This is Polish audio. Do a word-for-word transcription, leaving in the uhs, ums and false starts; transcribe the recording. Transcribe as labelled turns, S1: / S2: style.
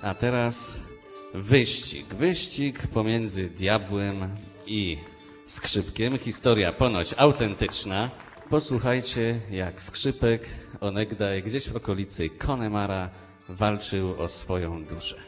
S1: A teraz wyścig. Wyścig pomiędzy diabłem i skrzypkiem. Historia ponoć autentyczna. Posłuchajcie, jak skrzypek onegdaj gdzieś w okolicy Connemara walczył o swoją duszę.